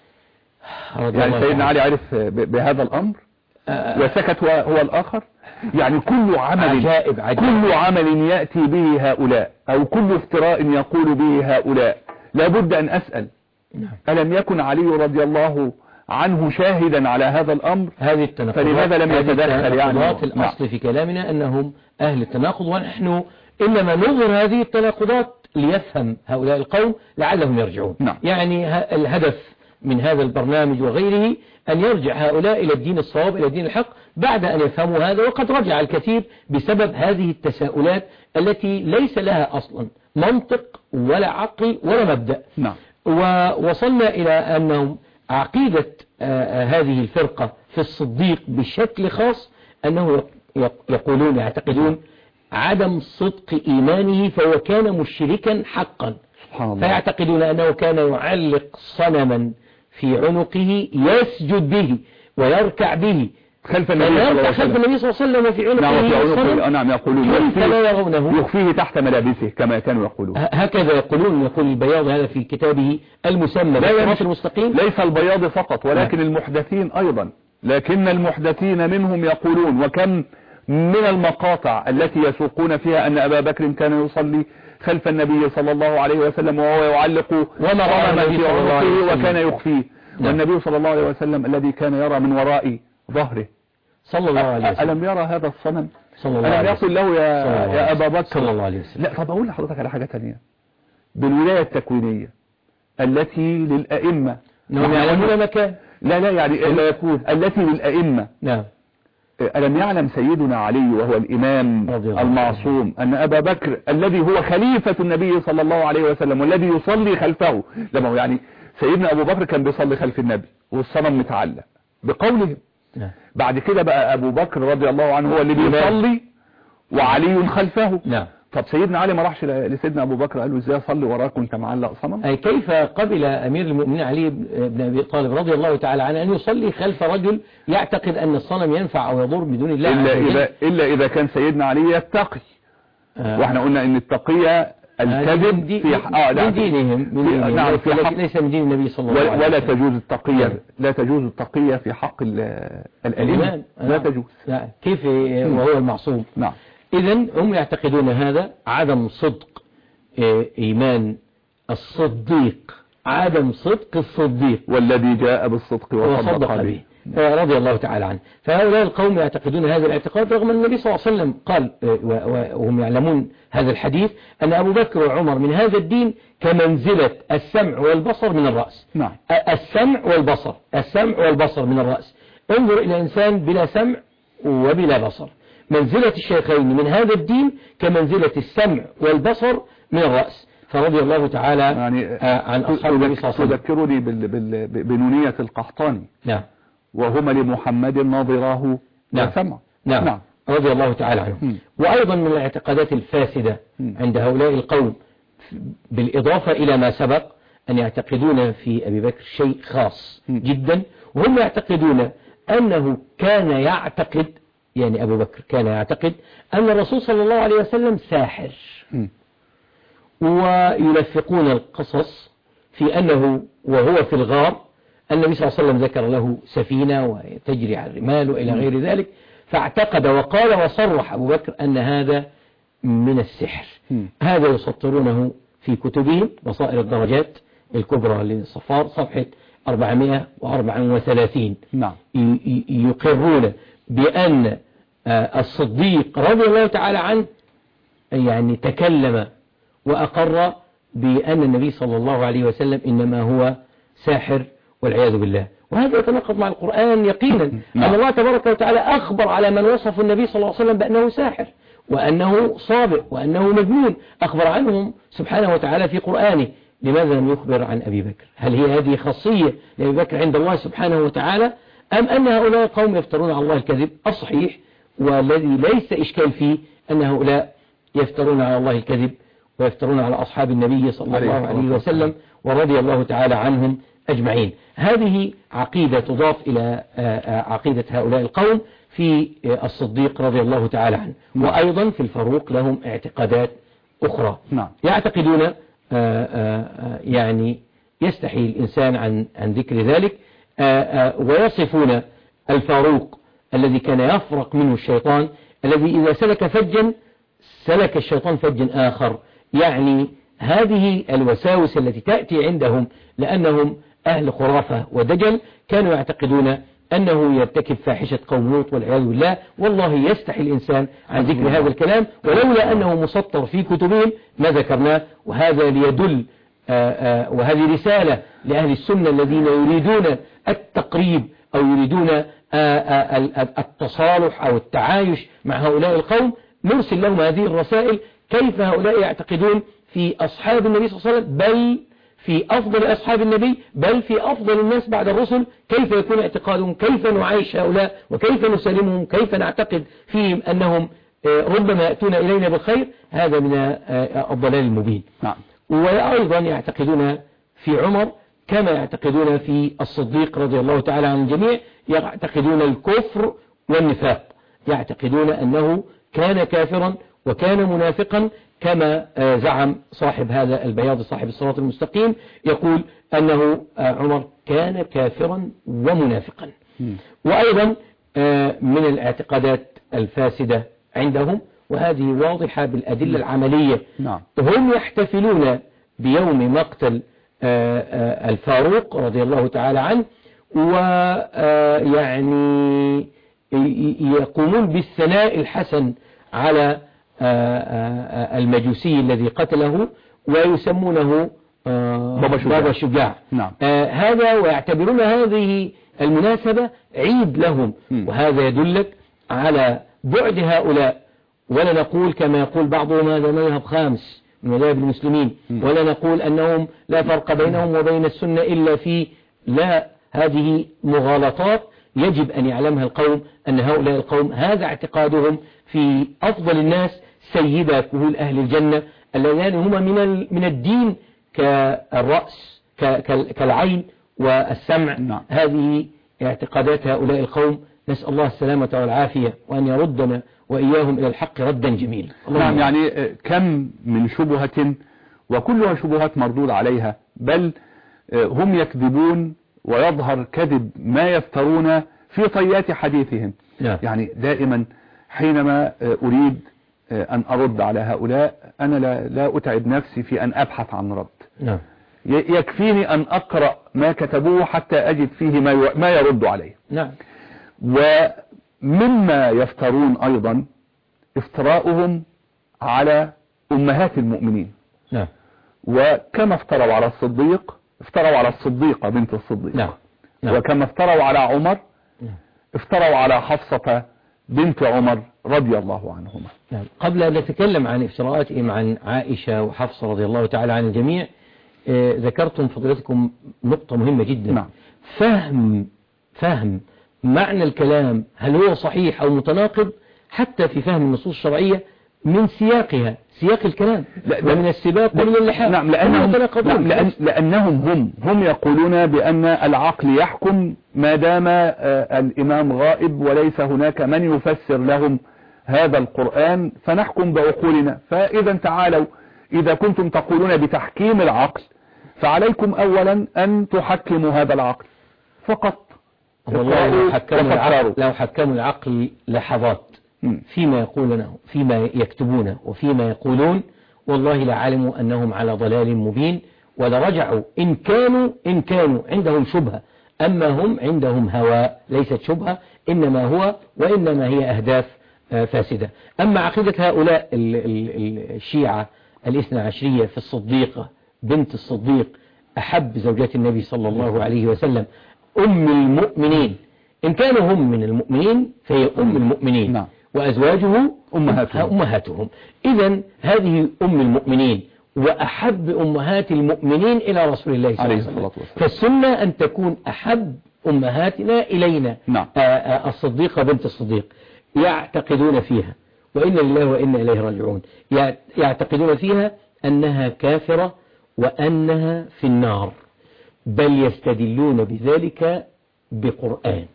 يعني سيدنا علي عرف بهذا الأمر وسكت هو الآخر. يعني كل عمل عجائب عجائب. كل عمل يأتي به هؤلاء أو كل افتراء يقول به هؤلاء لابد أن أسأل ألم يكن علي رضي الله عنه شاهدا على هذا الأمر؟ هذه التناقضات فلماذا لم يتدخل؟ يعني الأصل في كلامنا أنهم أهل التناقض، ونحن إنما نظهر هذه التناقضات ليفهم هؤلاء القوم لعلهم يرجعون. نعم. يعني الهدف من هذا البرنامج وغيره أن يرجع هؤلاء إلى الدين الصواب، إلى الدين الحق، بعد أن يفهموا هذا، وقد رجع الكثير بسبب هذه التساؤلات التي ليس لها أصلا منطق ولا عقل ولا مبدأ. نعم. ووصلنا إلى أنهم عقيدة آه هذه الفرقة في الصديق بشكل خاص أنه يقولون يعتقدون عدم صدق إيمانه، فهو كان مشركا حقا. سبحان الله. فيعتقدون أنه كان يعلق صنما في عنقه يسجد به ويركع به خلف النبي صلى الله عليه وسلم. خلف النبي صلى الله عليه وسلم في عنقه. نعم في عنقه. نعم يقولون كيف لا يرونه؟ يخفيه تحت ملابسه كما كانوا يقولون. هكذا يقولون. يقول البياض هذا في كتابه المسمى بالصراط المستقيم. ليس البياض فقط ولكن نعم. المحدثين أيضا، لكن المحدثين منهم يقولون وكم من المقاطع التي يسوقون فيها أن أبا بكر كان يصلي خلف النبي صلى الله عليه وسلم وهو يعلق صنما في عنقه وكان يخفيه. نعم. والنبي صلى الله عليه وسلم الذي كان يرى من وراء ظهره صلى الله عليه وسلم ألم يرى هذا الصنم؟ صلى الله عليه ألم وسلم يقل له يا, يا أبا بكر صلى الله عليه وسلم. لا طب أقول لحضرتك على حاجة تانية. بالولاية التكوينية التي للأئمة انهم يعلمون مكان لا لا يعني كما يكون التي للأئمة. نعم. ألم يعلم سيدنا علي وهو الإمام المعصوم أن أبا بكر الذي هو خليفة النبي صلى الله عليه وسلم والذي يصلي خلفه، لما هو يعني سيدنا أبو بكر كان بيصلي خلف النبي والصنم متعلق بقولهم. نعم. بعد كده بقى أبو بكر رضي الله عنه هو اللي بيصلي وعلي خلفه. نعم. طب سيدنا علي ما راحش لسيدنا أبو بكر قال له ازاي اصلي وراك وانت معلق صنم؟ أي كيف قبل أمير المؤمنين علي بن أبي طالب رضي الله تعالى عنه أن يصلي خلف رجل يعتقد أن الصنم ينفع أو يضر بدون الله إلا عز وجل؟ إذا, إلا إذا كان سيدنا علي يتقي. آه. واحنا قلنا ان التقية الكذب دي في آه من دينهم من دينهم نعم في حق ليس من دين النبي صلى الله عليه وسلم. ولا تجوز التقية لا تجوز التقية في حق الأئمة لا تجوز. لا. كيف وهو المعصوم؟ نعم. إذن هم يعتقدون هذا عدم صدق إيمان الصديق، عدم صدق الصديق والذي جاء بالصدق وصدق به رضي الله تعالى عنه. فهؤلاء القوم يعتقدون هذا الاعتقاد رغم أن النبي صلى الله عليه وسلم قال وهم يعلمون هذا الحديث أن أبو بكر وعمر من هذا الدين كمنزلة السمع والبصر من الرأس. نعم. السمع والبصر السمع والبصر من الرأس. انظر إلى إنسان بلا سمع وبلا بصر، منزلة الشيخين من هذا الدين كمنزلة السمع والبصر من الرأس. فرضي الله تعالى يعني عن أصحاب النبي صلى الله عليه وسلم. تذكرني بنونية القحطاني. نعم. وهما لمحمد ناظراه نعم. وسمع. نعم. نعم رضي الله تعالى عنه. م. وأيضا من الاعتقادات الفاسدة م. عند هؤلاء القوم بالإضافة إلى ما سبق أن يعتقدون في أبي بكر شيء خاص م. جدا، وهم يعتقدون أنه كان يعتقد يعني أبو بكر كان يعتقد أن الرسول صلى الله عليه وسلم ساحر م. ويلفقون القصص في أنه وهو في الغار النبي صلى الله عليه وسلم ذكر له سفينة وتجري على الرمال وإلى غير ذلك، فاعتقد وقال وصرح أبو بكر أن هذا من السحر. م. هذا يسطرونه في كتبهم بصائر الدرجات الكبرى للصفار صفحة أربعمائة وأربعة وثلاثين. نعم. يقرون بأن الصديق رضي الله تعالى عنه يعني تكلم وأقر بأن النبي صلى الله عليه وسلم إنما هو ساحر والعياذ بالله، وهذا يتناقض مع القرآن يقينا. أن الله تبارك وتعالى أخبر على من وصف النبي صلى الله عليه وسلم بأنه ساحر وأنه صابئ وأنه مجنون، أخبر عنهم سبحانه وتعالى في قرآنه. لماذا لم يخبر عن أبي بكر؟ هل هي هذه خاصية لأبي بكر عند الله سبحانه وتعالى، أم أن هؤلاء قوم يفترون على الله الكذب؟ الصحيح والذي ليس إشكال فيه أن هؤلاء يفترون على الله الكذب ويفترون على أصحاب النبي صلى الله عليه وسلم ورضي الله تعالى عنهم أجمعين. هذه عقيدة تضاف إلى عقيدة هؤلاء القوم في الصديق رضي الله تعالى عنه. وأيضا في الفاروق لهم اعتقادات أخرى. يعتقدون يعني يستحي الإنسان عن عن ذكر ذلك، ويصفون الفاروق الذي كان يفرق منه الشيطان، الذي إذا سلك فجا سلك الشيطان فجا آخر. يعني هذه الوساوس التي تأتي عندهم لأنهم أهل خرافة ودجل، كانوا يعتقدون أنه يرتكب فاحشة قوم لوط والعياذ بالله. والله يستحي الإنسان عن ذكر هذا الكلام، ولولا أنه مسطر في كتبهم ما ذكرناه. وهذا ليدل آآ آآ وهذه رسالة لأهل السنة الذين يريدون التقريب أو يريدون آآ آآ التصالح أو التعايش مع هؤلاء القوم، نرسل لهم هذه الرسائل كيف هؤلاء يعتقدون في أصحاب النبي صلى الله عليه وسلم، بل في أفضل أصحاب النبي، بل في أفضل الناس بعد الرسل. كيف يكون اعتقادهم؟ كيف نعايش هؤلاء؟ وكيف نسلمهم؟ كيف نعتقد فيهم أنهم ربما يأتون إلينا بالخير؟ هذا من الضلال المبين. نعم. وأيضا يعتقدون في عمر كما يعتقدون في الصديق رضي الله تعالى عن الجميع، يعتقدون الكفر والنفاق، يعتقدون أنه كان كافرا وكان منافقا كما زعم صاحب هذا البياض صاحب الصراط المستقيم، يقول أنه عمر كان كافرا ومنافقا. وأيضا من الاعتقادات الفاسدة عندهم، وهذه واضحة بالأدلة العملية، هم يحتفلون بيوم مقتل الفاروق رضي الله تعالى عنه، ويعني يقومون بالثناء الحسن على المجوسي الذي قتله ويسمونه بابا شجاع, بابا شجاع. نعم. هذا ويعتبرون هذه المناسبة عيد لهم م. وهذا يدلك على بعد هؤلاء. ولا نقول كما يقول بعضهم هذا مذهب خامس من مذاهب المسلمين م. ولا نقول أنهم لا فرق بينهم وبين السنة إلا في لا، هذه مغالطات يجب أن يعلمها القوم أن هؤلاء القوم هذا اعتقادهم في أفضل الناس سيدا كهول أهل الجنة الذين هما من من الدين كالرأس كالعين والسمع. نعم. هذه اعتقادات هؤلاء القوم، نسأل الله السلامة والعافية وأن يردنا وإياهم إلى الحق ردا جميلا. نعم، يعني كم من شبهة وكلها شبهات مردود عليها، بل هم يكذبون ويظهر كذب ما يفترون في طيات حديثهم. نعم. يعني دائما حينما أريد أن أرد على هؤلاء أنا لا, لا أتعب نفسي في أن أبحث عن رد. نعم. يكفيني أن أقرأ ما كتبوه حتى أجد فيه ما ما يرد عليه. نعم. ومما يفترون أيضا افتراؤهم على أمهات المؤمنين. نعم. وكما افتروا على الصديق افتروا على الصديقة بنت الصديق. نعم. نعم. وكما افتروا على عمر افتروا على حفصة بنت عمر رضي الله عنهما. نعم. قبل أن نتكلم عن افتراءاتهم عن عائشة وحفصة رضي الله تعالى عن الجميع، آه ذكرتم فضيلتكم نقطة مهمة جدا. نعم. فهم فهم معنى الكلام هل هو صحيح أو متناقض حتى في فهم النصوص الشرعية من سياقها، سياق الكلام ومن السباق ومن اللحاق. نعم، لأنهم, نعم لأن لأنهم هم هم يقولون بأن العقل يحكم ما دام آه الإمام غائب وليس هناك من يفسر لهم هذا القرآن، فنحكم بعقولنا. فإذا تعالوا، إذا كنتم تقولون بتحكيم العقل فعليكم أولا أن تحكموا هذا العقل فقط. والله لو حكموا العقل, لو حكموا العقل لحظات فيما يقولونه فيما يكتبونه وفيما يقولون، والله لعلموا أنهم على ضلال مبين ولرجعوا إن كانوا إن كانوا عندهم شبهة. أما هم عندهم هواء ليست شبهة، إنما هو وإنما هي أهداف فاسدة. أما عقيدة هؤلاء الشيعة الاثنى عشرية في الصديقة بنت الصديق أحب زوجات النبي صلى الله عليه وسلم أم المؤمنين، إن كانوا هم من المؤمنين فهي أم المؤمنين. نعم. وأزواجه أمهاتهم, أمهاتهم. إذن هذه أم المؤمنين وأحب أمهات المؤمنين إلى رسول الله صلى الله عليه وسلم. فالسنة أن تكون أحب أمهاتنا إلينا. نعم. الصديقة بنت الصديق يعتقدون فيها وإن لله وإن إليه راجعون، يعتقدون فيها أنها كافرة وأنها في النار، بل يستدلون بذلك بقرآن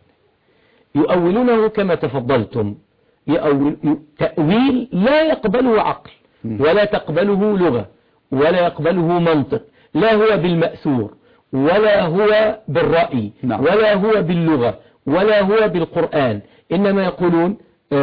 يؤولونه كما تفضلتم، يؤول تأويل لا يقبله عقل ولا تقبله لغة ولا يقبله منطق، لا هو بالمأثور ولا هو بالرأي. نعم. ولا هو باللغة ولا هو بالقرآن، إنما يقولون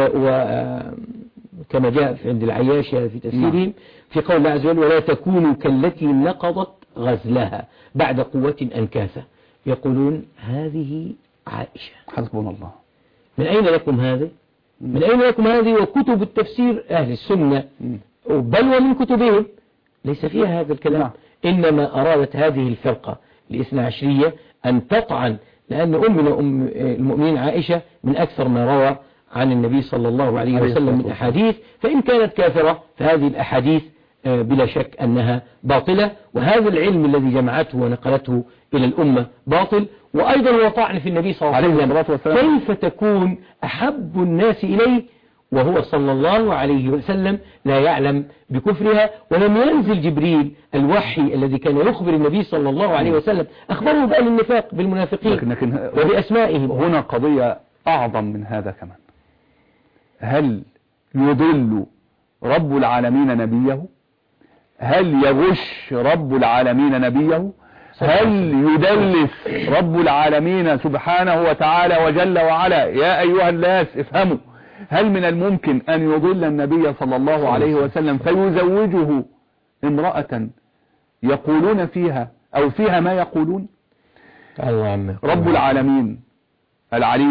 كما جاء عند العياش في تفسيرهم. نعم. في قول الله عز وجل ولا تكونوا كالتي نقضت غزلها بعد قوة أنكاثا، يقولون هذه عائشة. حسبنا الله. من أين لكم هذا؟ من أين لكم هذه؟ وكتب التفسير أهل السنة بل ومن كتبهم ليس فيها هذا الكلام. نعم. إنما أرادت هذه الفرقة الاثنى عشرية أن تطعن، لأن أمنا أم المؤمنين عائشة من أكثر ما روى عن النبي صلى الله عليه وسلم من أحاديث، فإن كانت كافرة فهذه الأحاديث بلا شك أنها باطلة، وهذا العلم الذي جمعته ونقلته إلى الأمة باطل، وأيضا هو طعن في النبي صلى الله عليه وسلم. كيف تكون أحب الناس إليه وهو صلى الله عليه وسلم لا يعلم بكفرها، ولم ينزل جبريل الوحي الذي كان يخبر النبي صلى الله عليه وسلم أخبره بأهل النفاق بالمنافقين لكن لكن وبأسمائهم. هنا قضية أعظم من هذا كمان، هل يضل رب العالمين نبيه؟ هل يغش رب العالمين نبيه؟ هل يدلس رب العالمين سبحانه وتعالى وجل وعلا؟ يا أيها الناس افهموا، هل من الممكن أن يضل النبي صلى الله عليه وسلم فيزوجه امرأة يقولون فيها أو فيها ما يقولون؟ الله عمي. رب العالمين العليم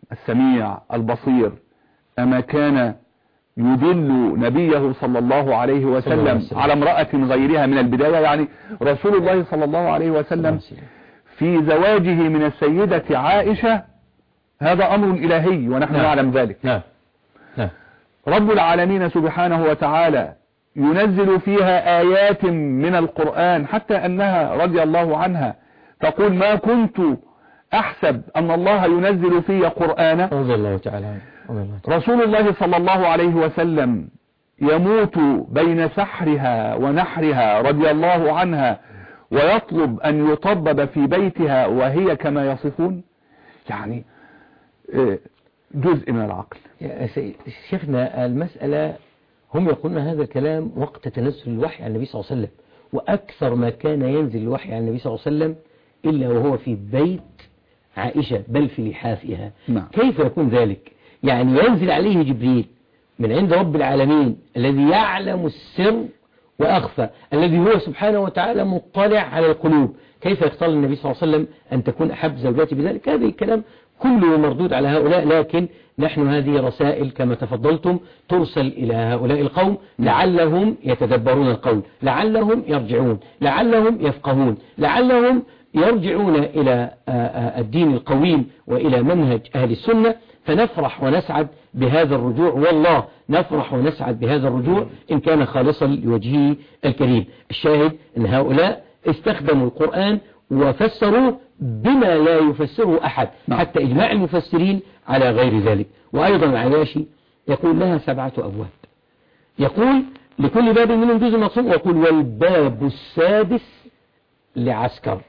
السميع البصير أما كان يدل نبيه صلى الله عليه وسلم على امرأة غيرها من البداية؟ يعني رسول الله صلى الله عليه وسلم في زواجه من السيدة عائشة هذا أمر إلهي ونحن نعم. نعلم ذلك. نعم. نعم. رب العالمين سبحانه وتعالى ينزل فيها آيات من القرآن حتى أنها رضي الله عنها تقول ما كنت أحسب أن الله ينزل في قرآن. رضي الله تعالى. رسول الله صلى الله عليه وسلم يموت بين سحرها ونحرها رضي الله عنها ويطلب أن يطبب في بيتها وهي كما يصفون، يعني جزء من العقل. يا شيخنا المسألة هم يقولون هذا الكلام وقت تنزل الوحي عن النبي صلى الله عليه وسلم، وأكثر ما كان ينزل الوحي عن النبي صلى الله عليه وسلم إلا وهو في بيت عائشة بل في لحافها. نعم. كيف يكون ذلك؟ يعني ينزل عليه جبريل من عند رب العالمين الذي يعلم السر وأخفى، الذي هو سبحانه وتعالى مطلع على القلوب، كيف يختار النبي صلى الله عليه وسلم أن تكون أحب زوجاته بذلك؟ هذا الكلام كله مردود على هؤلاء، لكن نحن هذه رسائل كما تفضلتم ترسل إلى هؤلاء القوم لعلهم يتدبرون القول، لعلهم يرجعون، لعلهم يفقهون، لعلهم يرجعون إلى الدين القويم وإلى منهج أهل السنة، فنفرح ونسعد بهذا الرجوع، والله نفرح ونسعد بهذا الرجوع إن كان خالصا لوجهه الكريم. الشاهد أن هؤلاء استخدموا القرآن وفسروه بما لا يفسره أحد، حتى إجماع المفسرين على غير ذلك. وأيضا العياشي يقول لها سبعة أبواب، يقول لكل باب منهم جزء مقسوم، ويقول والباب السادس لعسكر،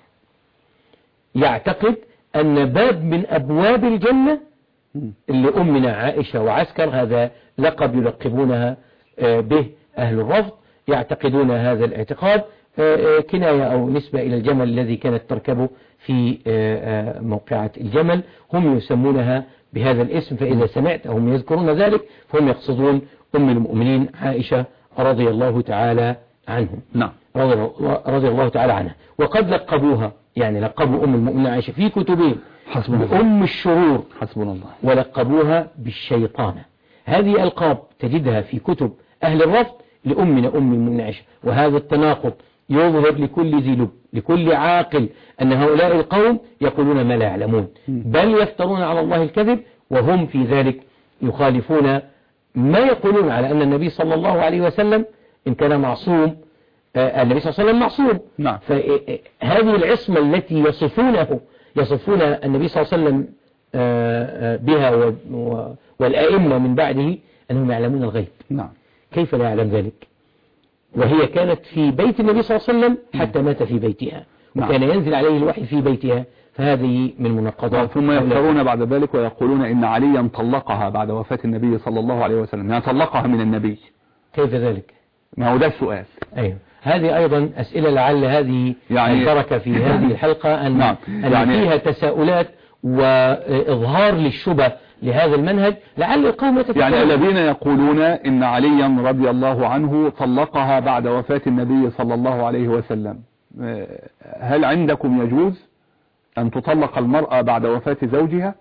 يعتقد أن باب من أبواب الجنة اللي أمنا عائشة وعسكر، هذا لقب يلقبونها به أهل الرفض، يعتقدون هذا الاعتقاد كناية أو نسبة إلى الجمل الذي كانت تركبه في موقعة الجمل، هم يسمونها بهذا الاسم، فإذا سمعت هم يذكرون ذلك فهم يقصدون أم المؤمنين عائشة رضي الله تعالى عنهم. نعم. رضي الله تعالى عنها. وقد لقبوها، يعني لقبوا أم المؤمنين عائشة في كتبهم بأم الشرور، حسبنا الله، ولقبوها بالشيطانة. هذه ألقاب تجدها في كتب أهل الرفض لأمنا أم المؤمنين عائشة، وهذا التناقض يظهر لكل ذي لب، لكل عاقل، أن هؤلاء القوم يقولون ما لا يعلمون، بل يفترون على الله الكذب، وهم في ذلك يخالفون ما يقولون على أن النبي صلى الله عليه وسلم إن كان معصوم، آه النبي صلى الله عليه وسلم معصوم. نعم. فهذه العصمة التي يصفونه يصفون النبي صلى الله عليه وسلم آه بها والأئمة من بعده أنهم يعلمون الغيب. نعم. كيف لا يعلم ذلك؟ وهي كانت في بيت النبي صلى الله عليه وسلم حتى مات في بيتها، وكان ينزل عليه الوحي في بيتها، فهذه من مناقضات. ثم يفترون بعد ذلك ويقولون إن عليا طلقها بعد وفاة النبي صلى الله عليه وسلم، يعني طلقها من النبي. كيف ذلك؟ ما هو ده السؤال. أيوه، هذه أيضا أسئلة لعل هذه يعني البركة في هذه الحلقة أن, نعم. أن يعني فيها تساؤلات وإظهار للشبه لهذا المنهج، لعل القوم يتفكرون. يعني الذين يقولون إن عليا رضي الله عنه طلقها بعد وفاة النبي صلى الله عليه وسلم، هل عندكم يجوز أن تطلق المرأة بعد وفاة زوجها؟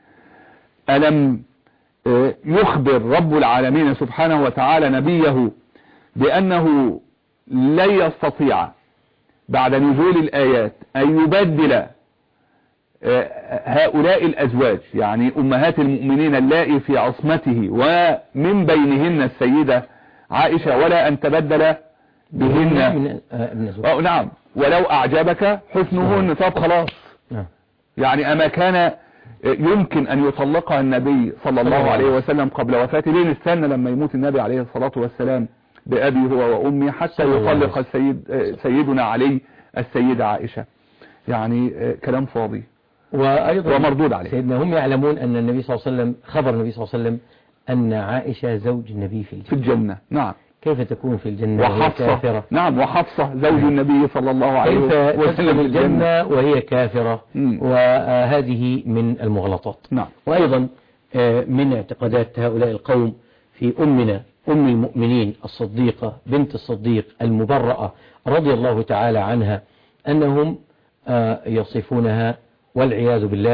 ألم يخبر رب العالمين سبحانه وتعالى نبيه بأنه لن يستطيع بعد نزول الآيات أن يبدل هؤلاء الأزواج، يعني أمهات المؤمنين اللائي في عصمته ومن بينهن السيدة عائشة، ولا أن تبدل بهن؟ أو نعم، ولو أعجبك حسنهن، طب خلاص. يعني أما كان يمكن أن يطلقها النبي صلى الله عليه وسلم قبل وفاته؟ ليه نستنى لما يموت النبي عليه الصلاة والسلام بأبي هو وأمي حتى يطلق السيد سيدنا علي السيدة عائشة؟ يعني كلام فاضي وأيضا ومردود عليه. سيدنا هم يعلمون أن النبي صلى الله عليه وسلم خبر النبي صلى الله عليه وسلم أن عائشة زوج النبي في الجنة. في الجنة. نعم. كيف تكون في الجنة وحفصة؟ وهي كافرة؟ نعم، وحفصة زوج النبي صلى الله عليه وسلم كيف تدخل الجنة وهي كافرة؟ م. وهذه من المغلطات. نعم. وأيضا من اعتقادات هؤلاء القوم في أمنا أم المؤمنين الصديقة بنت الصديق المبرأة رضي الله تعالى عنها، أنهم يصفونها والعياذ بالله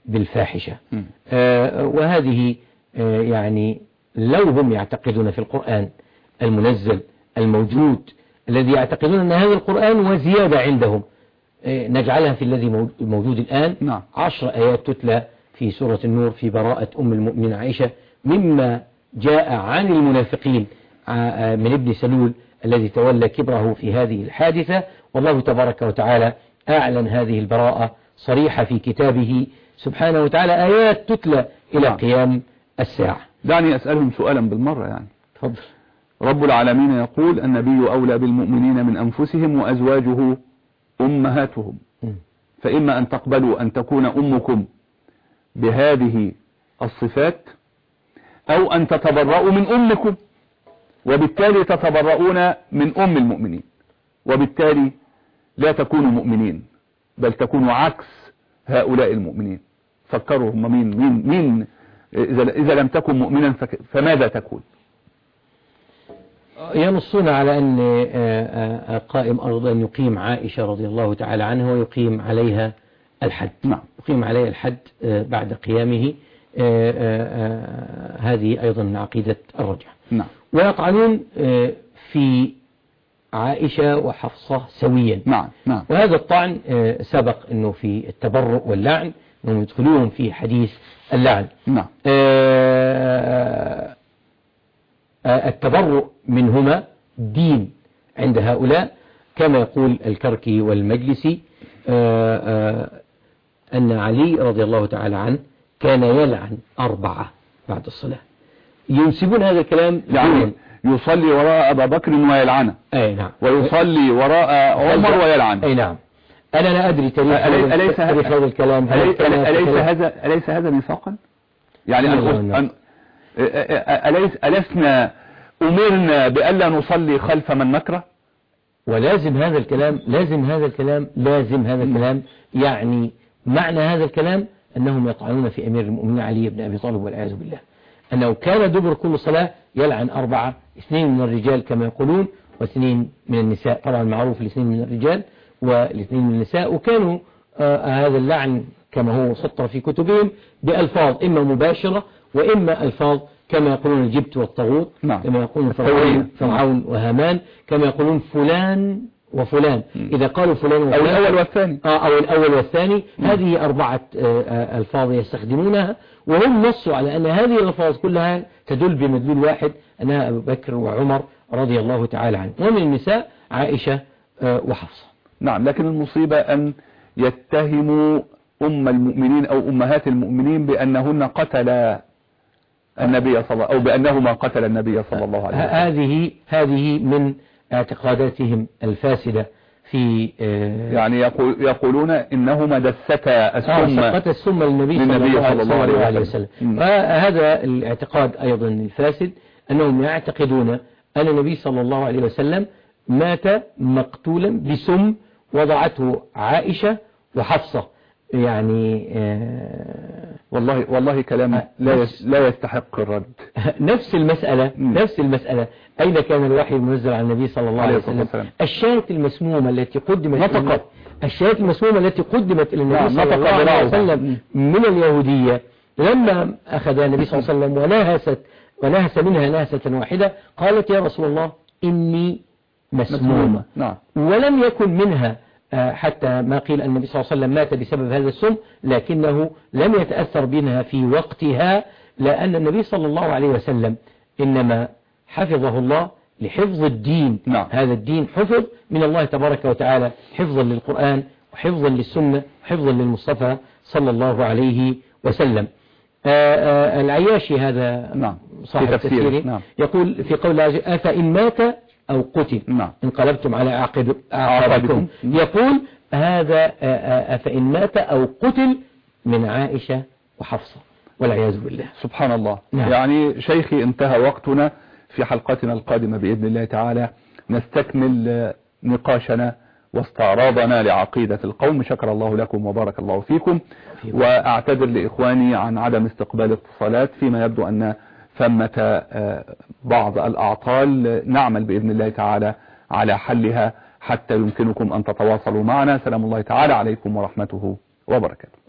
بالفاحشة. آه وهذه آه يعني لو هم يعتقدون في القرآن المنزل الموجود الذي يعتقدون أن هذا القرآن وزيادة عندهم، آه نجعلها في الذي موجود الآن. نعم. عشر آيات تتلى في سورة النور في براءة أم المؤمنين عائشة مما جاء عن المنافقين من ابن سلول الذي تولى كبره في هذه الحادثة. والله تبارك وتعالى أعلن هذه البراءة صريحة في كتابه سبحانه وتعالى، آيات تتلى إلى نعم. قيام الساعة. دعني أسألهم سؤالا بالمرة يعني. تفضل. رب العالمين يقول النبي أولى بالمؤمنين من أنفسهم وأزواجه أمهاتهم، م. فإما أن تقبلوا أن تكون أمكم بهذه الصفات أو أن تتبرؤوا من أمكم، وبالتالي تتبرؤون من أم المؤمنين، وبالتالي لا تكونوا مؤمنين بل تكونوا عكس هؤلاء المؤمنين. فكروا هم مين مين مين إذا, إذا لم تكن مؤمنا فماذا تكون؟ ينصون على أن قائم أرضا يقيم عائشة رضي الله تعالى عنها ويقيم عليها الحد. نعم. يقيم عليها الحد بعد قيامه. هذه أيضا من عقيدة الرجعة. نعم. ويطعنون في عائشة وحفصة سويا. نعم. نعم. وهذا الطعن سبق أنه في التبرؤ واللعن أنهم يدخلون في حديث اللعن. نعم. التبرؤ منهما دين عند هؤلاء، كما يقول الكركي والمجلسي أن علي رضي الله تعالى عنه كان يلعن أربعة بعد الصلاة. ينسبون هذا الكلام يعني يصلي وراء أبا بكر ويلعنه. أي نعم. ويصلي وراء عمر ويلعن. أي نعم. أنا لا أدري تاريخ أليس هذا الكلام. أليس هذا أليس هذا ميثاقا؟ يعني أن أليس ألسنا أمرنا بألا نصلي خلف من نكره؟ ولازم هذا الكلام لازم هذا الكلام لازم هذا الكلام يعني معنى هذا الكلام أنهم يطعنون في أمير المؤمنين علي بن أبي طالب والعياذ بالله، أنه كان دبر كل صلاة يلعن أربعة، اثنين من الرجال كما يقولون واثنين من النساء. طبعا معروف الاثنين من الرجال والاثنين من النساء. وكانوا آه هذا اللعن كما هو سطر في كتبهم بألفاظ إما مباشرة وإما ألفاظ كما يقولون الجبت والطاغوت. نعم. كما يقولون فرعون, فرعون وهامان، كما يقولون فلان وفلان. م. إذا قالوا فلان وفلان أو الأول والثاني آه أو الأول والثاني. م. هذه أربعة آه ألفاظ يستخدمونها، وهم نصوا على أن هذه الألفاظ كلها تدل بمدلول واحد أنها أبو بكر وعمر رضي الله تعالى عنه، ومن النساء عائشة آه وحفصة. نعم. لكن المصيبة أن يتهموا أم المؤمنين أو أمهات المؤمنين بأنهن قتل النبي صلى الله أو بأنهما قتل النبي صلى الله عليه وسلم. هذه هذه من اعتقاداتهم الفاسدة في يعني يقول يقولون إنهما دستا السم آه السم للنبي صلى الله, صلى الله عليه وسلم. وهذا الاعتقاد أيضا الفاسد أنهم يعتقدون أن النبي صلى الله عليه وسلم مات مقتولا بسم وضعته عائشة وحفصة. يعني آه والله والله كلام لا لا يستحق الرد. نفس المسألة نفس المسألة أين كان الوحي المنزل على النبي صلى الله عليه وسلم؟ الشاة المسمومة التي قدمت نطقت الشاة المسمومة التي قدمت إلى النبي صلى الله عليه وسلم من اليهودية، لما أخذ النبي صلى الله عليه وسلم ونهست ونهس منها نهسة واحدة قالت يا رسول الله إني مسمومة. نعم. ولم يكن منها حتى ما قيل أن النبي صلى الله عليه وسلم مات بسبب هذا السم، لكنه لم يتأثر بها في وقتها، لأن النبي صلى الله عليه وسلم إنما حفظه الله لحفظ الدين. نعم. هذا الدين حفظ من الله تبارك وتعالى، حفظا للقرآن وحفظا للسنة وحفظا للمصطفى صلى الله عليه وسلم. آآ آآ العياشي هذا نعم. صاحب التفسير نعم. يقول في قول أفإن مات أو قتل نعم. انقلبتم على أعقب أعقابكم. يقول هذا أفإن مات أو قتل من عائشة وحفصة والعياذ بالله. سبحان الله. نعم. يعني شيخي انتهى وقتنا، في حلقتنا القادمة بإذن الله تعالى نستكمل نقاشنا واستعراضنا لعقيدة القوم. شكر الله لكم وبارك الله فيكم، وأعتذر لإخواني عن عدم استقبال اتصالات، فيما يبدو أن ثمة بعض الأعطال نعمل بإذن الله تعالى على حلها حتى يمكنكم أن تتواصلوا معنا. سلام الله تعالى عليكم ورحمته وبركاته.